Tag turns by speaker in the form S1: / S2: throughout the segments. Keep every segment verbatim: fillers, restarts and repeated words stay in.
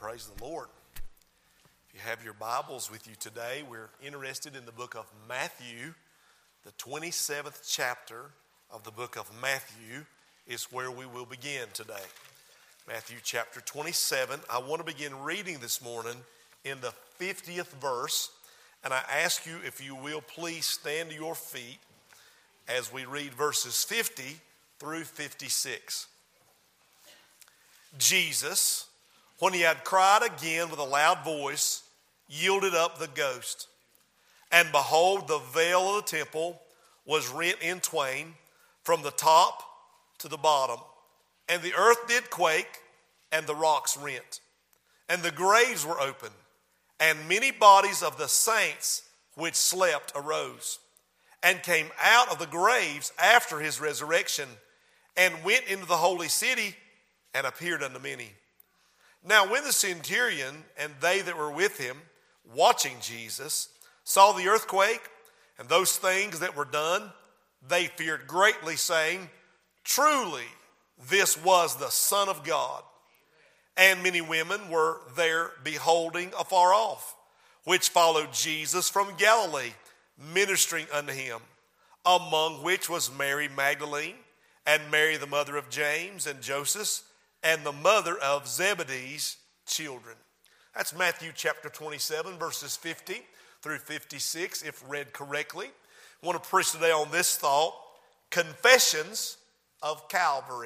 S1: Praise the Lord. If you have your Bibles with you today, we're interested in the book of Matthew. The twenty-seventh chapter of the book of Matthew is where we will begin today. Matthew chapter twenty-seven. I want to begin reading this morning in the fiftieth verse. And I ask you, if you will, please stand to your feet as we read verses fifty through fifty-six. Jesus, when he had cried again with a loud voice, yielded up the ghost. And behold, the veil of the temple was rent in twain from the top to the bottom. And the earth did quake, and the rocks rent. And the graves were opened, and many bodies of the saints which slept arose, and came out of the graves after his resurrection, and went into the holy city, and appeared unto many. Now when the centurion and they that were with him, watching Jesus, saw the earthquake and those things that were done, they feared greatly, saying, Truly this was the Son of God. And many women were there beholding afar off, which followed Jesus from Galilee, ministering unto him, among which was Mary Magdalene, and Mary the mother of James and Joseph, and the mother of Zebedee's children. That's Matthew chapter twenty-seven, verses fifty through fifty-six, if read correctly. I want to preach today on this thought: Confessions of Calvary.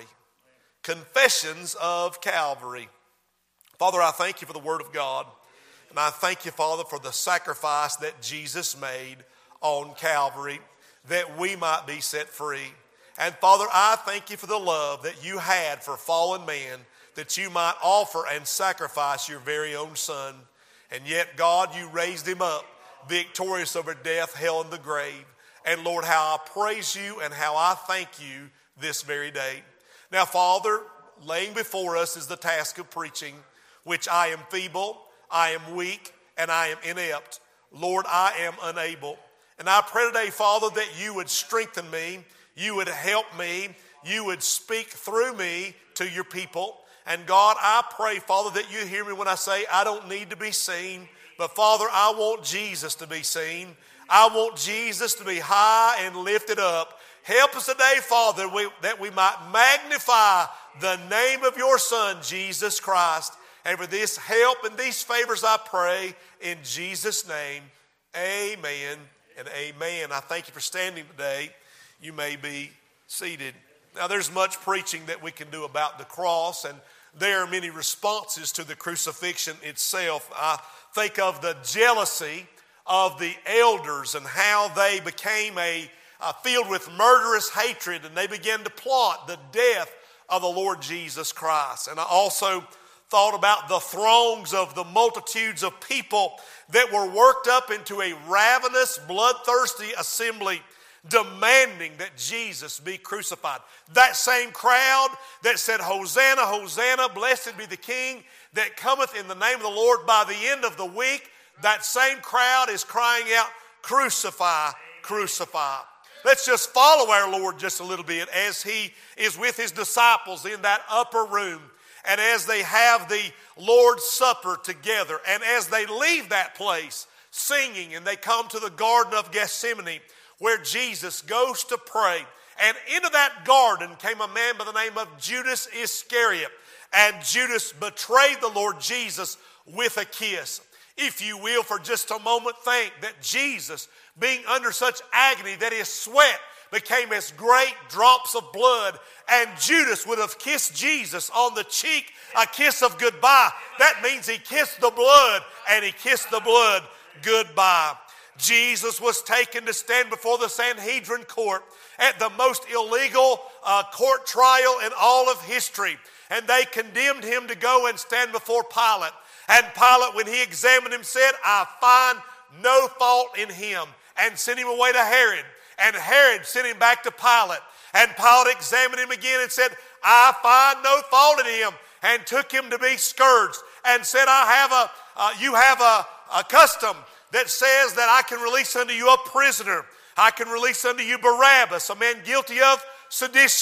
S1: Confessions of Calvary. Father, I thank you for the word of God. And I thank you, Father, for the sacrifice that Jesus made on Calvary, that we might be set free. And Father, I thank you for the love that you had for fallen man, that you might offer and sacrifice your very own Son. And yet, God, you raised him up, victorious over death, hell, and the grave. And Lord, how I praise you and how I thank you this very day. Now, Father, laying before us is the task of preaching, which I am feeble, I am weak, and I am inept. Lord, I am unable. And I pray today, Father, that you would strengthen me, you would help me, you would speak through me to your people. And God, I pray, Father, that you hear me when I say I don't need to be seen, but Father, I want Jesus to be seen. I want Jesus to be high and lifted up. Help us today, Father, that we, that we might magnify the name of your Son, Jesus Christ. And for this help and these favors I pray in Jesus' name, amen and amen. I thank you for standing today. You may be seated. Now, there's much preaching that we can do about the cross, and there are many responses to the crucifixion itself. I think of the jealousy of the elders and how they became a, a filled with murderous hatred, and they began to plot the death of the Lord Jesus Christ. And I also thought about the throngs of the multitudes of people that were worked up into a ravenous, bloodthirsty assembly, demanding that Jesus be crucified. That same crowd that said, Hosanna, Hosanna, blessed be the King that cometh in the name of the Lord, by the end of the week, that same crowd is crying out, Crucify, crucify. Let's just follow our Lord just a little bit as he is with his disciples in that upper room, and as they have the Lord's Supper together, and as they leave that place singing, and they come to the Garden of Gethsemane, where Jesus goes to pray. And into that garden came a man by the name of Judas Iscariot. And Judas betrayed the Lord Jesus with a kiss. If you will, for just a moment, think that Jesus, being under such agony that his sweat became as great drops of blood, and Judas would have kissed Jesus on the cheek, a kiss of goodbye. That means he kissed the blood, and he kissed the blood goodbye. Jesus was taken to stand before the Sanhedrin court at the most illegal uh, court trial in all of history. And they condemned him to go and stand before Pilate. And Pilate, when he examined him, said, I find no fault in him, and sent him away to Herod. And Herod sent him back to Pilate. And Pilate examined him again and said, I find no fault in him, and took him to be scourged. And said, I have a, uh, you have a, a custom that says that I can release unto you a prisoner. I can release unto you Barabbas, a man guilty of sedition.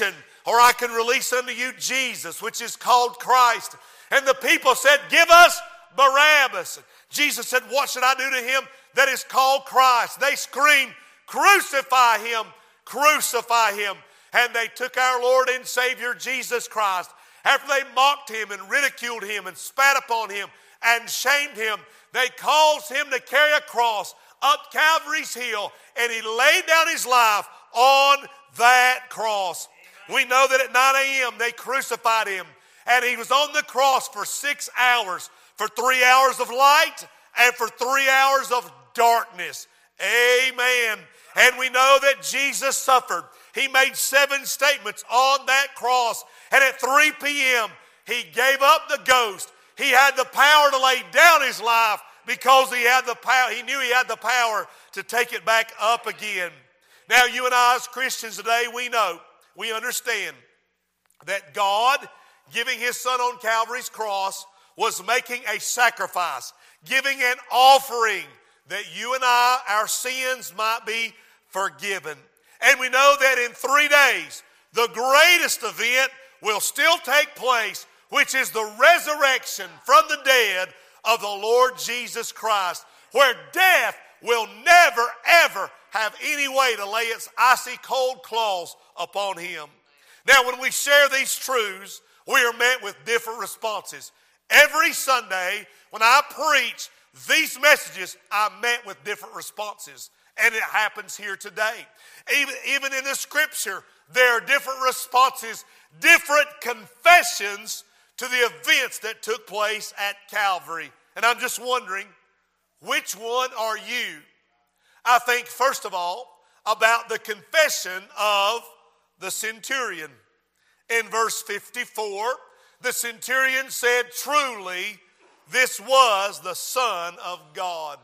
S1: or I can release unto you Jesus, which is called Christ. And the people said, give us Barabbas. Jesus said, what should I do to him that is called Christ? They screamed, crucify him, crucify him. And they took our Lord and Savior Jesus Christ. After they mocked him and ridiculed him and spat upon him and shamed him, they caused him to carry a cross up Calvary's hill, and he laid down his life on that cross. We know that at nine a.m. they crucified him, and he was on the cross for six hours, for three hours of light and for three hours of darkness. Amen. And we know that Jesus suffered. He made seven statements on that cross, and at three p.m. he gave up the ghost. He had the power to lay down his life because he had the power. He knew he had the power to take it back up again. Now, you and I as Christians today, we know, we understand that God, giving his son on Calvary's cross, was making a sacrifice, giving an offering that you and I, our sins might be forgiven. And we know that in three days, the greatest event will still take place, which is the resurrection from the dead of the Lord Jesus Christ, where death will never, ever have any way to lay its icy cold claws upon him. Now, when we share these truths, we are met with different responses. Every Sunday, when I preach these messages, I'm met with different responses. And it happens here today. Even, even in the scripture, there are different responses, different confessions to the events that took place at Calvary. And I'm just wondering, which one are you? I think, first of all, about the confession of the centurion. In verse fifty-four, the centurion said, truly, this was the Son of God.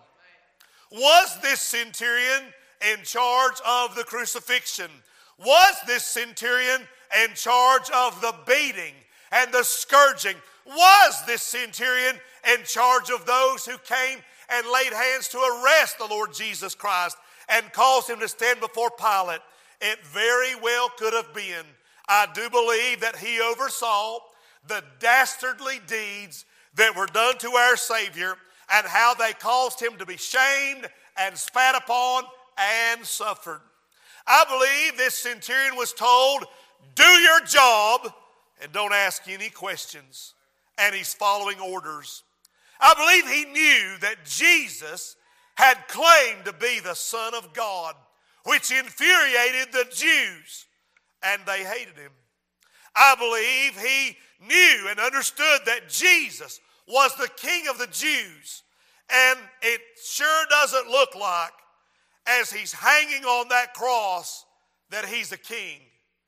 S1: Was this centurion in charge of the crucifixion? Was this centurion in charge of the beating and the scourging? Was this centurion in charge of those who came and laid hands to arrest the Lord Jesus Christ and caused him to stand before Pilate? It very well could have been. I do believe that he oversaw the dastardly deeds that were done to our Savior and how they caused him to be shamed and spat upon and suffered. I believe this centurion was told, do your job and don't ask any questions. And he's following orders. I believe he knew that Jesus had claimed to be the Son of God, which infuriated the Jews, and they hated him. I believe he knew and understood that Jesus was the King of the Jews, and it sure doesn't look like, as he's hanging on that cross, that he's a king,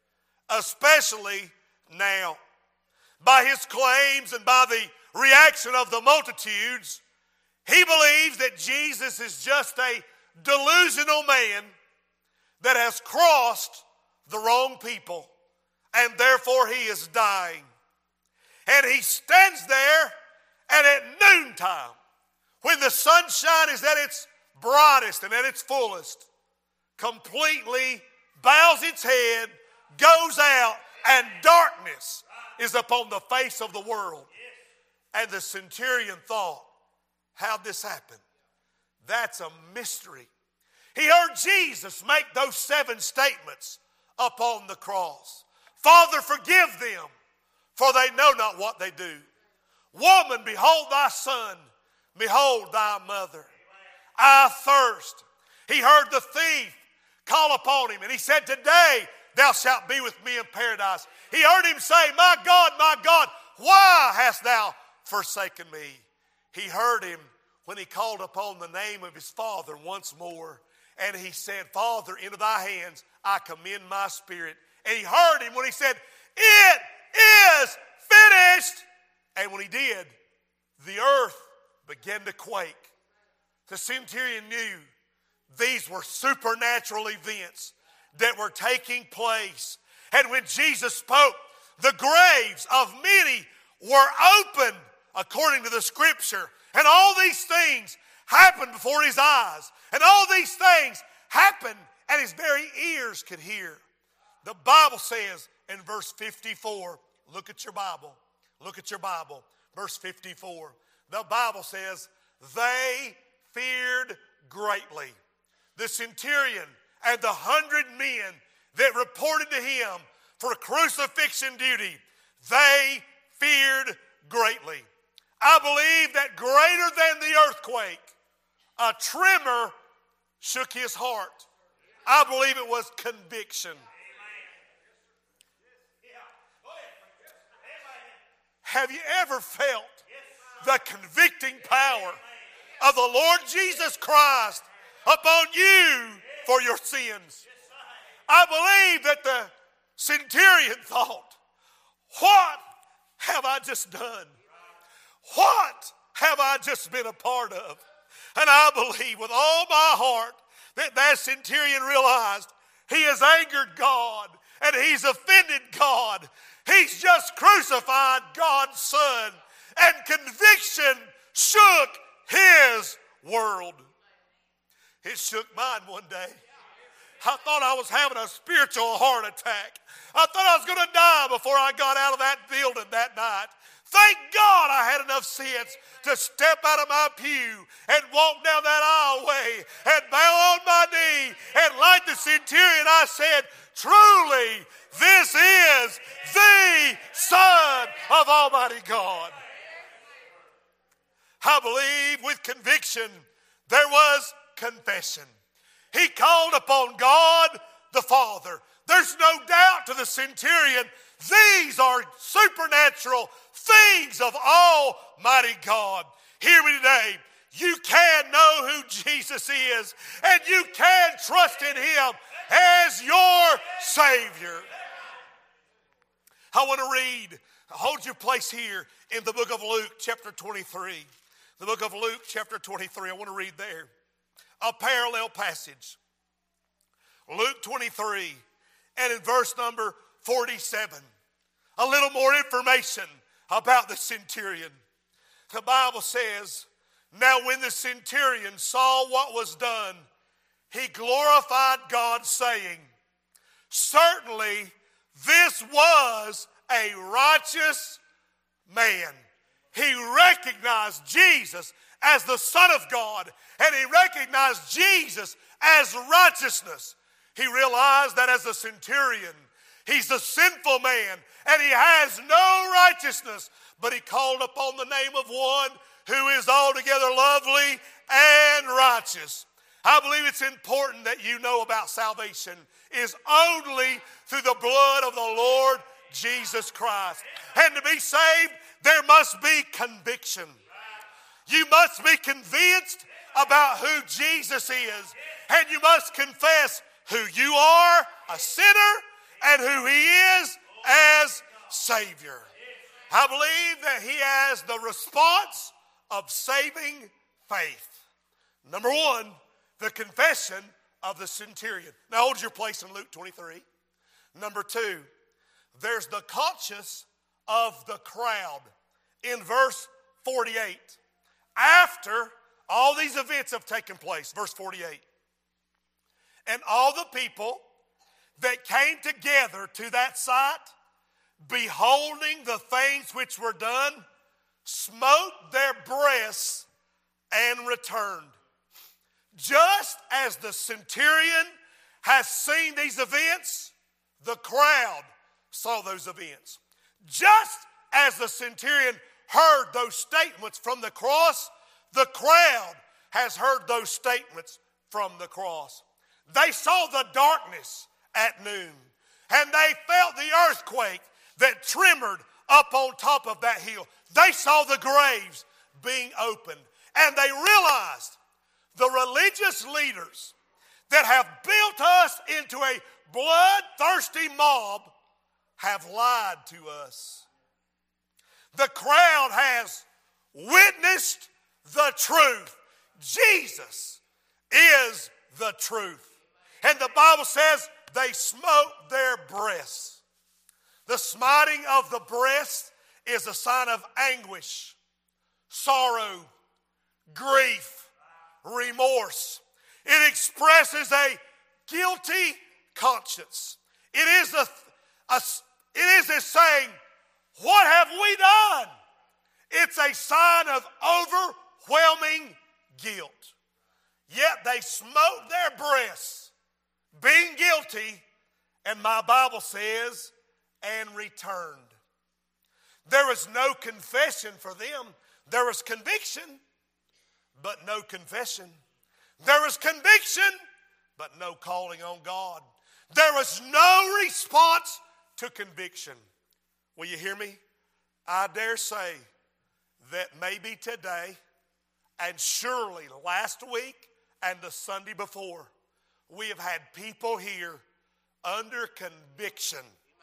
S1: especially now. By his claims and by the reaction of the multitudes, he believes that Jesus is just a delusional man that has crossed the wrong people, and therefore he is dying. And he stands there, and at noontime, when the sunshine is at its brightest and at its fullest, completely bows its head, goes out, and darkness is upon the face of the world. And the centurion thought, how'd this happen? That's a mystery. He heard Jesus make those seven statements upon the cross. Father, forgive them, for they know not what they do. Woman, behold thy son. Behold thy mother. I thirst. He heard the thief call upon him, and he said, today thou shalt be with me in paradise. He heard him say, my God, my God, why hast thou forsaken me? He heard him when he called upon the name of his Father once more. And he said, Father, into thy hands I commend my spirit. And he heard him when he said, it is finished. And when he did, the earth began to quake. The centurion knew these were supernatural events that were taking place. And when Jesus spoke, the graves of many were opened according to the scripture. And all these things happened before his eyes. And all these things happened and his very ears could hear. The Bible says in verse fifty-four, look at your Bible. Look at your Bible. Verse fifty-four. The Bible says, they feared greatly. The centurion and the hundred men that reported to him for crucifixion duty, they feared greatly. I believe that greater than the earthquake, a tremor shook his heart. I believe it was conviction. Have you ever felt the convicting power of the Lord Jesus Christ upon you for your sins? I believe that the centurion thought, what have I just done? What have I just been a part of? And I believe with all my heart that that centurion realized he has angered God and he's offended God. He's just crucified God's Son, and conviction shook his world. It shook mine one day. I thought I was having a spiritual heart attack. I thought I was going to die before I got out of that building that night. Thank God I had enough sense to step out of my pew and walk down that aisleway and bow on my knee. And like the centurion, I said, truly, this is the Son of Almighty God. I believe with conviction there was confession. He called upon God the Father. There's no doubt to the centurion, these are supernatural things of Almighty God. Hear me today. You can know who Jesus is, and you can trust in Him as your Savior. I want to read, hold your place here in the book of Luke chapter twenty-three. The book of Luke chapter twenty-three, I want to read there a parallel passage. Luke twenty-three, and in verse number forty-seven, a little more information about the centurion. The Bible says, now when the centurion saw what was done, he glorified God, saying, certainly this was a righteous man. He recognized Jesus as the Son of God, and he recognized Jesus as righteousness. He realized that as a centurion, he's a sinful man, and he has no righteousness, but he called upon the name of one who is altogether lovely and righteous. I believe it's important that you know about salvation is only through the blood of the Lord Jesus Christ. And to be saved, there must be conviction. You must be convinced about who Jesus is, and you must confess who you are, a sinner, and who He is as Savior. I believe that He has the response of saving faith. Number one, the confession of the centurion. Now hold your place in Luke twenty-three. Number two, there's the conscience of the crowd in verse forty-eight. After all these events have taken place, verse forty-eight. And all the people that came together to that sight, beholding the things which were done, smote their breasts and returned. Just as the centurion has seen these events, the crowd saw those events. Just as the centurion heard those statements from the cross, the crowd has heard those statements from the cross. They saw the darkness at noon, and they felt the earthquake that trembled up on top of that hill. They saw the graves being opened, and they realized the religious leaders that have built us into a bloodthirsty mob have lied to us. The crowd has witnessed the truth. Jesus is the truth. And the Bible says they smote their breasts. The smiting of the breast is a sign of anguish, sorrow, grief, remorse. It expresses a guilty conscience. It is a, a it is a saying, what have we done? It's a sign of overwhelming guilt. Yet they smote their breasts, being guilty, and my Bible says, and returned. There was no confession for them. There was conviction, but no confession. There was conviction, but no calling on God. There was no response to conviction. Will you hear me? I dare say that maybe today, and surely last week and the Sunday before, we have had people here under conviction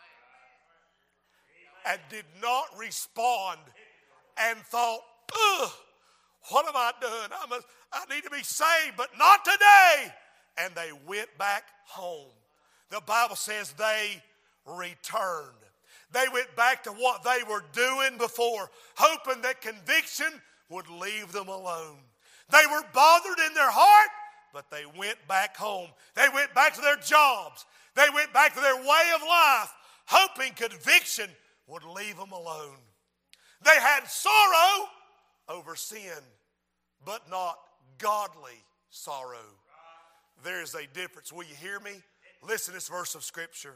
S1: and did not respond and thought, ugh, what have I done? I, must, I need to be saved, but not today. And they went back home. The Bible says they returned. They went back to what they were doing before, hoping that conviction would leave them alone. They were bothered in their heart, but they went back home. They went back to their jobs. They went back to their way of life, hoping conviction would leave them alone. They had sorrow over sin, but not godly sorrow. There's a difference. Will you hear me? Listen to this verse of Scripture.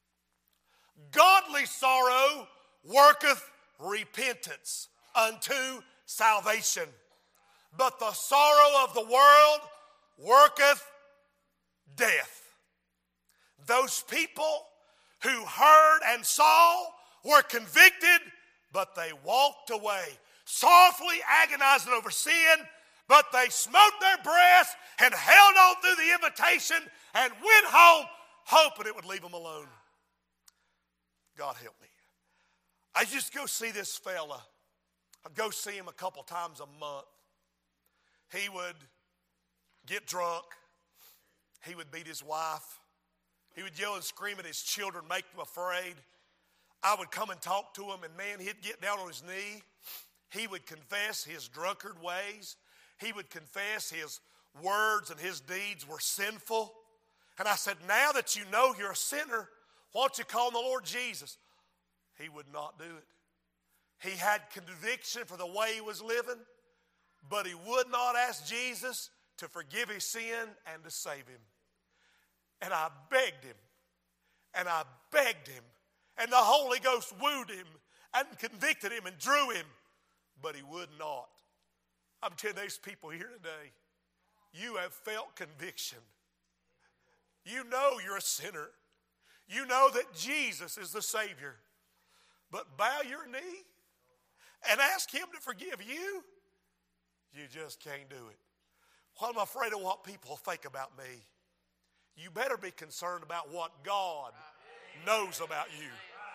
S1: Godly sorrow worketh repentance unto salvation, but the sorrow of the world worketh death. Those people who heard and saw were convicted, but they walked away, sorrowfully agonizing over sin, but they smote their breasts and held on through the invitation and went home, hoping it would leave them alone. God help me. I used to go see this fella. I'd go see him a couple times a month. He would get drunk. He would beat his wife. He would yell and scream at his children, make them afraid. I would come and talk to him, and man, he'd get down on his knee. He would confess his drunkard ways. He would confess his words and his deeds were sinful. And I said, now that you know you're a sinner, why don't you call on the Lord Jesus? He would not do it. He had conviction for the way he was living, but he would not ask Jesus to forgive his sin and to save him. And I begged him, and I begged him, and the Holy Ghost wooed him and convicted him and drew him, but he would not. I'm telling you, there's people here today, you have felt conviction. You know you're a sinner. You know that Jesus is the Savior. But bow your knee and ask him to forgive you, you just can't do it. Well, I'm afraid of what people think about me. You better be concerned about what God knows about you.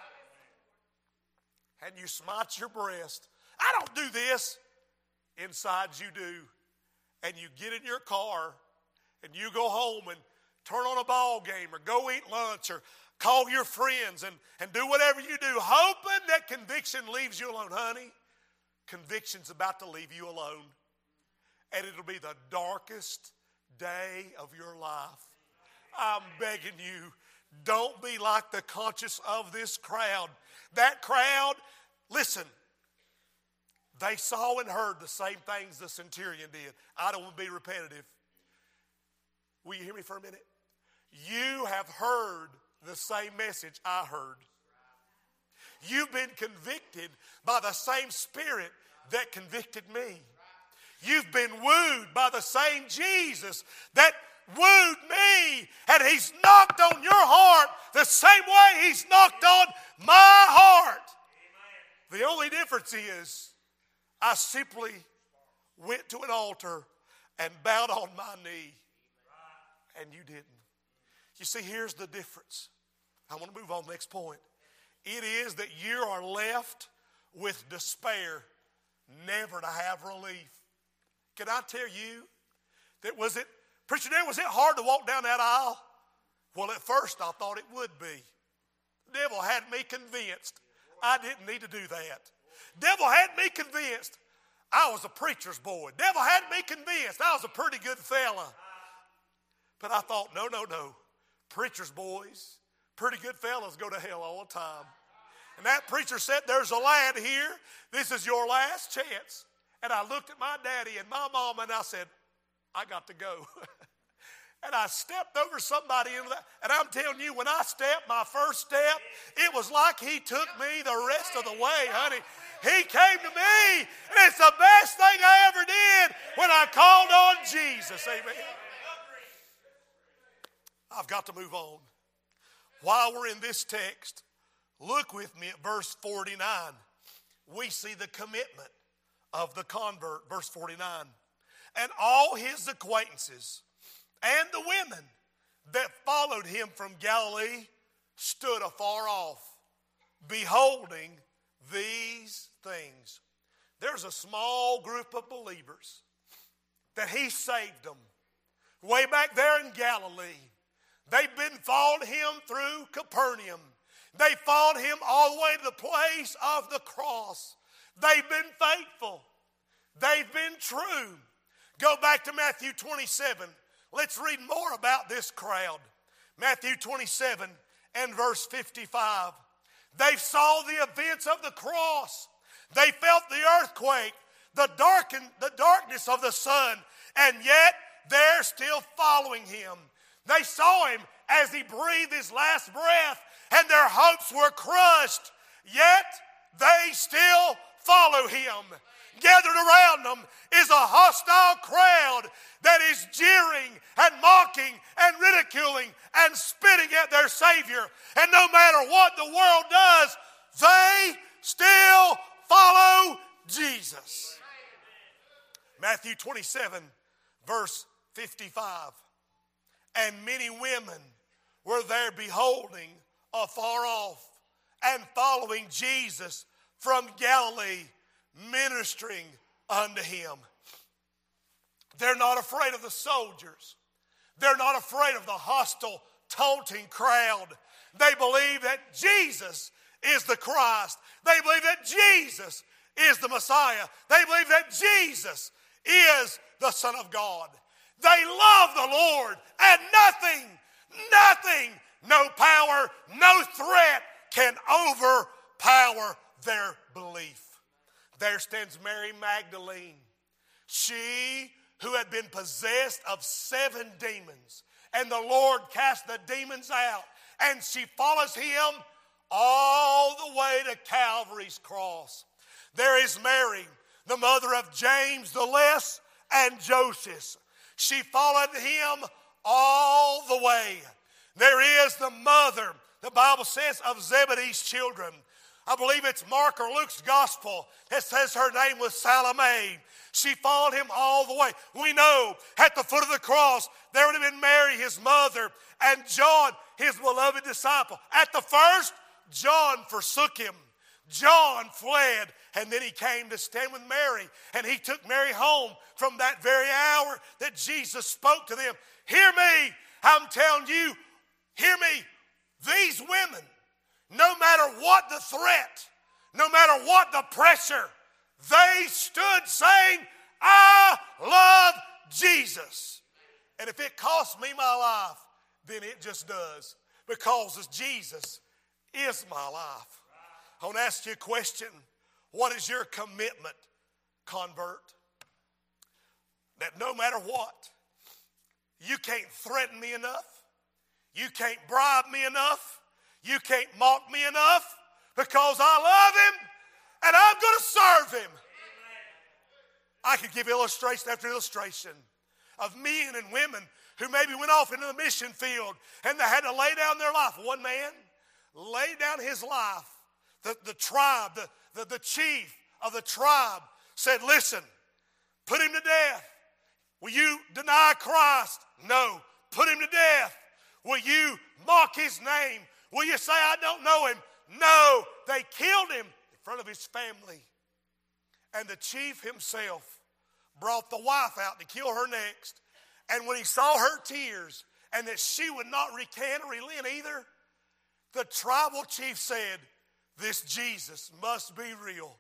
S1: And you smite your breast. I don't do this. Inside you do. And you get in your car and you go home and turn on a ball game or go eat lunch or call your friends and, and do whatever you do, hoping that conviction leaves you alone. Honey, conviction's about to leave you alone. And it'll be the darkest day of your life. I'm begging you, don't be like the conscience of this crowd. That crowd, listen, they saw and heard the same things the centurion did. I don't want to be repetitive. Will you hear me for a minute? You have heard the same message I heard. You've been convicted by the same Spirit that convicted me. You've been wooed by the same Jesus that wooed me, and he's knocked on your heart the same way he's knocked on my heart. Amen. The only difference is I simply went to an altar and bowed on my knee, and you didn't. You see, here's the difference. I want to move on to the next point. It is that you are left with despair, never to have relief. Can I tell you that was it, Preacher Dan, was it hard to walk down that aisle? Well, at first I thought it would be. The devil had me convinced I didn't need to do that. Devil had me convinced I was a preacher's boy. Devil had me convinced I was a pretty good fella. But I thought, no, no, no. Preacher's boys, pretty good fellas go to hell all the time. And that preacher said, there's a lad here. This is your last chance. And I looked at my daddy and my mama and I said, I got to go. And I stepped over somebody into that. And I'm telling you, when I stepped my first step, it was like he took me the rest of the way, honey. He came to me, and it's the best thing I ever did when I called on Jesus. Amen. I've got to move on. While we're in this text, look with me at verse forty-nine. We see the commitment of the convert, verse forty-nine. And all his acquaintances and the women that followed him from Galilee stood afar off, beholding these things. There's a small group of believers that he saved them way back there in Galilee. They've been following him through Capernaum. They followed him all the way to the place of the cross. They've been faithful. They've been true. Go back to Matthew twenty-seven. Let's read more about this crowd. Matthew twenty-seven and verse fifty-five. They saw the events of the cross. They felt the earthquake, the darken, the darkness of the sun, and yet they're still following him. They saw him as he breathed his last breath, and their hopes were crushed, yet they still follow him. Gathered around them is a hostile crowd that is jeering and mocking and ridiculing and spitting at their Savior. And no matter what the world does, they still follow Jesus. Matthew twenty-seven, verse fifty-five. And many women were there beholding afar off and following Jesus from Galilee, ministering unto him. They're not afraid of the soldiers. They're not afraid of the hostile, taunting crowd. They believe that Jesus is the Christ. They believe that Jesus is the Messiah. They believe that Jesus is the Son of God. They love the Lord, and nothing, nothing, no power, no threat can overpower their belief. There stands Mary Magdalene. She who had been possessed of seven demons, and the Lord cast the demons out, and she follows him all the way to Calvary's cross. There is Mary, the mother of James the Less and Joseph. She followed him all the way. There is the mother, the Bible says, of Zebedee's children. I believe it's Mark or Luke's gospel that says her name was Salome. She followed him all the way. We know at the foot of the cross there would have been Mary, his mother, and John, his beloved disciple. At the first, John forsook him. John fled, and then he came to stand with Mary, and he took Mary home from that very hour that Jesus spoke to them. Hear me, I'm telling you, hear me, these women, no matter what the threat, no matter what the pressure, they stood saying, I love Jesus. And if it costs me my life, then it just does, because Jesus is my life. I want to ask you a question. What is your commitment, convert? That no matter what, you can't threaten me enough. You can't bribe me enough. You can't mock me enough, because I love him and I'm going to serve him. I could give illustration after illustration of men and women who maybe went off into the mission field and they had to lay down their life. One man laid down his life. The, the tribe, the, the, the chief of the tribe said, listen, put him to death. Will you deny Christ? No. Put him to death. Will you mock his name? Will you say, I don't know him? No. They killed him in front of his family. And the chief himself brought the wife out to kill her next. And when he saw her tears and that she would not recant or relent either, the tribal chief said, this Jesus must be real,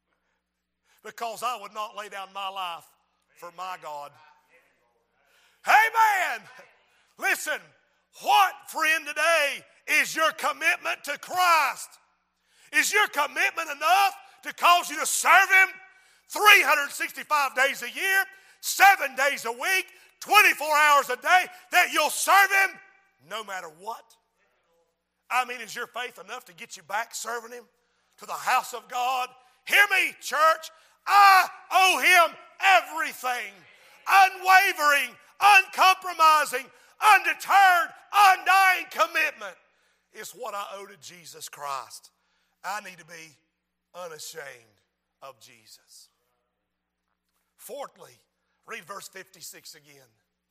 S1: because I would not lay down my life for my God. Amen. Listen, What, friend, today is your commitment to Christ? Is your commitment enough to cause you to serve Him three hundred sixty-five days a year, seven days a week, twenty-four hours a day, that you'll serve Him no matter what? I mean, is your faith enough to get you back serving Him to the house of God? Hear me, church. I owe Him everything. Unwavering, uncompromising, undeterred, undying commitment is what I owe to Jesus Christ. I need to be unashamed of Jesus. Fourthly, read verse fifty-six again.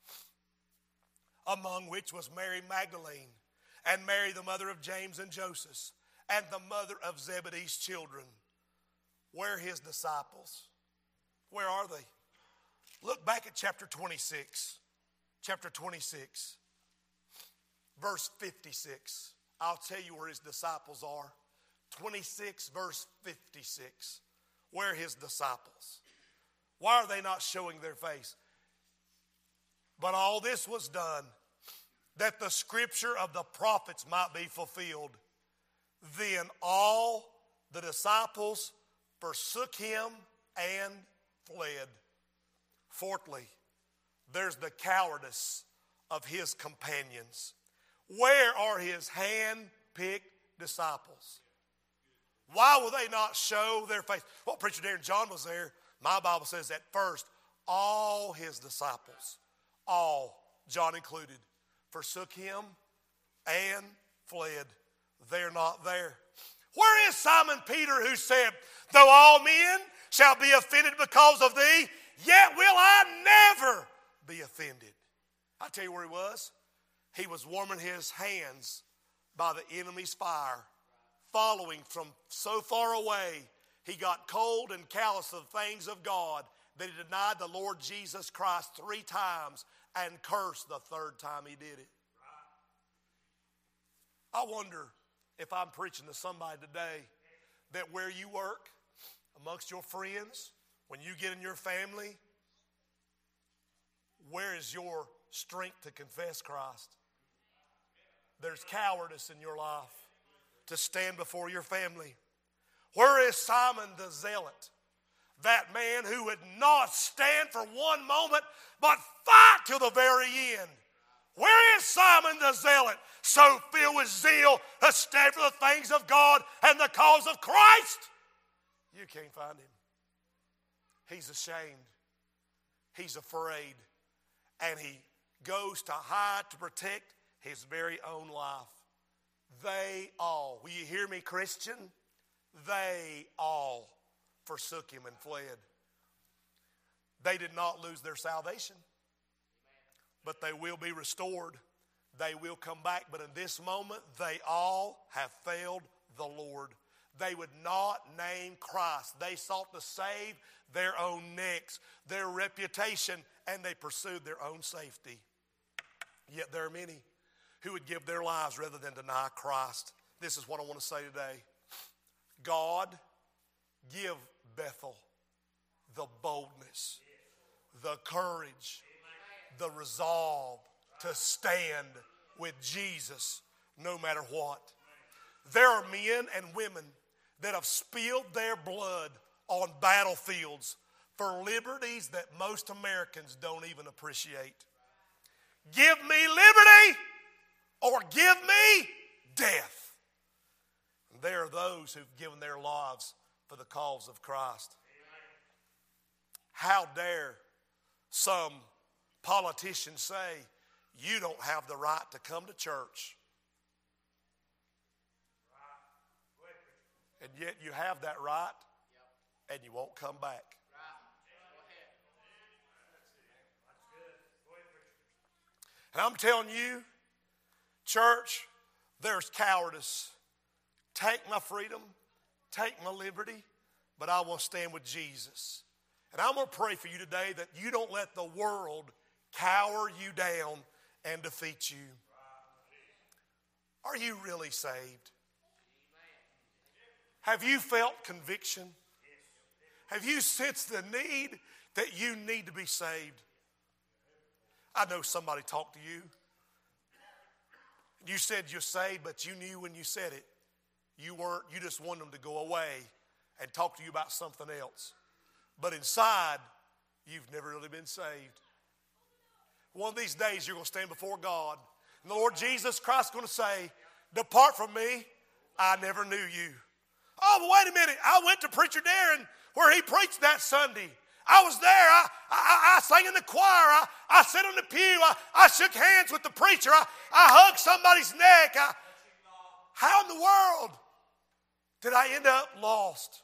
S1: Among which was Mary Magdalene, and Mary the mother of James and Joseph, and the mother of Zebedee's children. Where are His disciples? Where are they? Look back at chapter twenty-six. Chapter twenty-six, verse fifty-six. I'll tell you where His disciples are. twenty-six, verse fifty-six. Where are His disciples? Why are they not showing their face? But all this was done that the scripture of the prophets might be fulfilled. Then all the disciples forsook Him and fled. Fourthly, there's the cowardice of His companions. Where are His hand-picked disciples? Why will they not show their face? Well, Preacher Darren John was there. My Bible says at first, all His disciples, all, John included, forsook Him and fled. They're not there. Where is Simon Peter who said, though all men shall be offended because of thee, yet will I never be offended? I tell you where he was. He was warming his hands by the enemy's fire, following from so far away. He got cold and callous of the things of God that he denied the Lord Jesus Christ three times and cursed the third time he did it. I wonder if I'm preaching to somebody today that where you work, amongst your friends, when you get in your family, where is your strength to confess Christ? There's cowardice in your life to stand before your family. Where is Simon the Zealot? That man who would not stand for one moment but fight till the very end. Where is Simon the Zealot, so filled with zeal to stand for the things of God and the cause of Christ? You can't find him. He's ashamed. He's afraid. And he goes to hide to protect his very own life. They all, will you hear me, Christian? They all forsook him and fled. They did not lose their salvation, but they will be restored. They will come back. But in this moment, they all have failed the Lord. They would not name Christ. They sought to save their own necks, their reputation, and they pursued their own safety. Yet there are many who would give their lives rather than deny Christ. This is what I want to say today. God, give Bethel the boldness, the courage, the resolve to stand with Jesus no matter what. There are men and women that have spilled their blood on battlefields for liberties that most Americans don't even appreciate. Give me liberty or give me death. And there are those who've given their lives for the cause of Christ. How dare some politicians say, you don't have the right to come to church. And yet you have that right, and you won't come back. And I'm telling you, church, there's cowardice. Take my freedom, take my liberty, but I will stand with Jesus. And I'm going to pray for you today that you don't let the world cower you down and defeat you. Are you really saved? Have you felt conviction? Have you sensed the need that you need to be saved? I know somebody talked to you You said you're saved, but you knew when you said it, you weren't, you just wanted them to go away and talk to you about something else. But inside, you've never really been saved. One of these days, you're going to stand before God, and the Lord Jesus Christ is going to say, depart from me, I never knew you. Oh, but wait a minute. I went to Preacher Darren where he preached that Sunday. I was there. I, I, I sang in the choir. I, I sat on the pew. I, I shook hands with the preacher. I, I hugged somebody's neck. I, how in the world did I end up lost?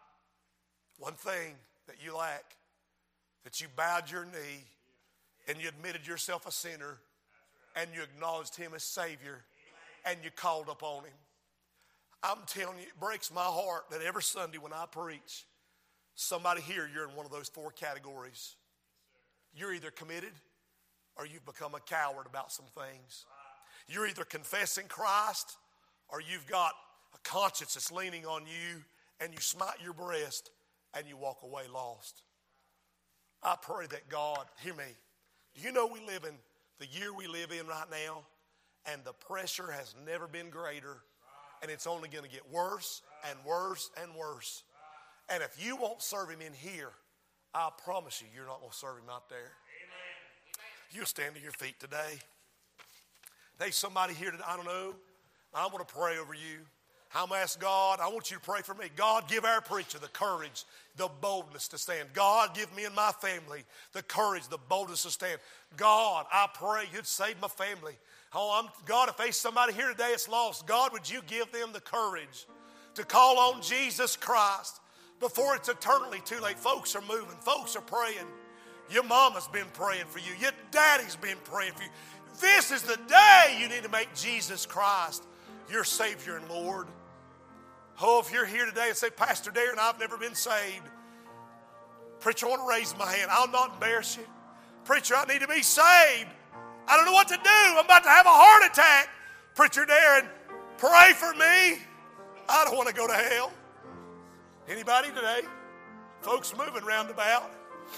S1: One thing that you lack, that you bowed your knee and you admitted yourself a sinner and you acknowledged him as Savior and you called upon him. I'm telling you, it breaks my heart that every Sunday when I preach, somebody here, you're in one of those four categories. You're either committed or you've become a coward about some things. You're either confessing Christ or you've got a conscience that's leaning on you and you smite your breast and you walk away lost. I pray that God, hear me, do you know we live in the year we live in right now, and the pressure has never been greater, and it's only going to get worse and worse and worse. And if you won't serve him in here, I promise you, you're not going to serve him out there. Amen. You'll stand to your feet today. There's somebody here that I don't know. I want to pray over you. I'm going to ask God, I want you to pray for me. God, give our preacher the courage, the boldness to stand. God, give me and my family the courage, the boldness to stand. God, I pray you'd save my family. Oh, I'm, God, if there's somebody here today that's lost, God, would you give them the courage to call on Jesus Christ before it's eternally too late. Folks are moving. Folks are praying. Your mama's been praying for you. Your daddy's been praying for you. This is the day you need to make Jesus Christ your Savior and Lord. Oh, if you're here today and say, Pastor Darren, I've never been saved. Preacher, I want to raise my hand. I'll not embarrass you. Preacher, I need to be saved. I don't know what to do. I'm about to have a heart attack. Preacher Darren, pray for me. I don't want to go to hell. Anybody today? Folks moving roundabout.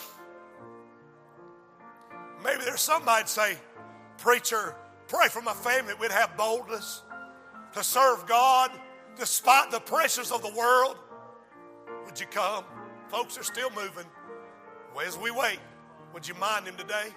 S1: Maybe there's somebody say, Preacher, pray for my family. We'd have boldness to serve God despite the pressures of the world. Would you come? Folks are still moving. Well, as we wait, would you mind him today?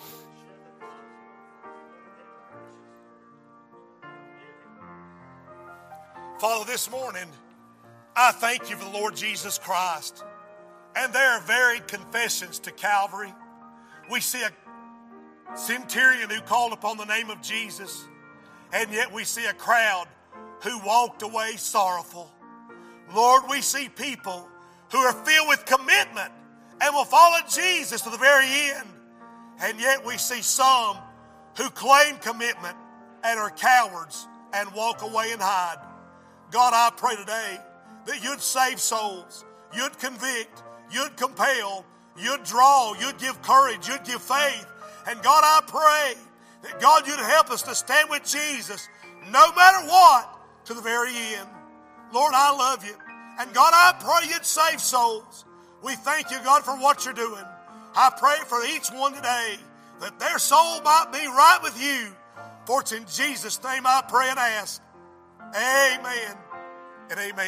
S1: Father, this morning, I thank you for the Lord Jesus Christ. And there are varied confessions to Calvary. We see a centurion who called upon the name of Jesus, and yet we see a crowd who walked away sorrowful. Lord, we see people who are filled with commitment and will follow Jesus to the very end. And yet we see some who claim commitment and are cowards and walk away and hide. God, I pray today that you'd save souls, you'd convict, you'd compel, you'd draw, you'd give courage, you'd give faith. And God, I pray that God, you'd help us to stand with Jesus no matter what to the very end. Lord, I love you. And God, I pray you'd save souls. We thank you, God, for what you're doing. I pray for each one today that their soul might be right with you. For it's in Jesus' name I pray and ask. Amen and amen.